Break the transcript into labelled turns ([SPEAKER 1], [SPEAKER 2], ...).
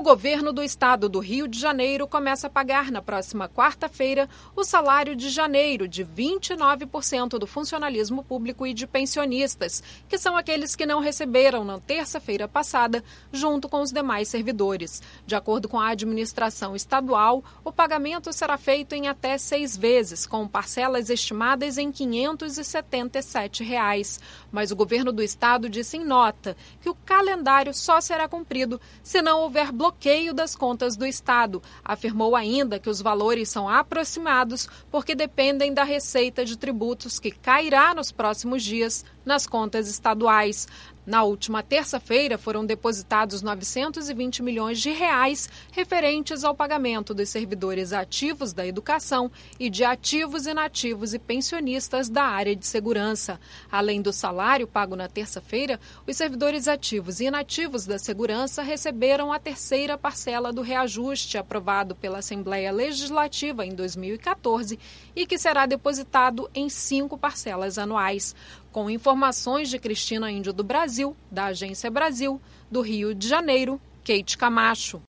[SPEAKER 1] governo do estado do Rio de Janeiro começa a pagar na próxima quarta-feira o salário de janeiro de 29% do funcionalismo público e de pensionistas, que são aqueles que não receberam na terça-feira passada, junto com os demais servidores. De acordo com a administração estadual, o pagamento será feito em até 6 vezes, com parcelas estimadas em R$ 577. Mas o governo do estado disse em nota que o calendário só será cumprido se não houver bloqueio das contas do estado. Afirmou ainda que os valores são aproximados porque dependem da receita de tributos que cairá nos próximos dias nas contas estaduais. Na última terça-feira, foram depositados R$ 920 milhões referentes ao pagamento dos servidores ativos da educação e de ativos, inativos e pensionistas da área de segurança. Além do salário pago na terça-feira, os servidores ativos e inativos da segurança receberam a terceira parcela do reajuste aprovado pela Assembleia Legislativa em 2014 e que será depositado em 5 parcelas anuais. Com informações de Cristina Índio do Brasil, da Agência Brasil, do Rio de Janeiro, Keite Camacho.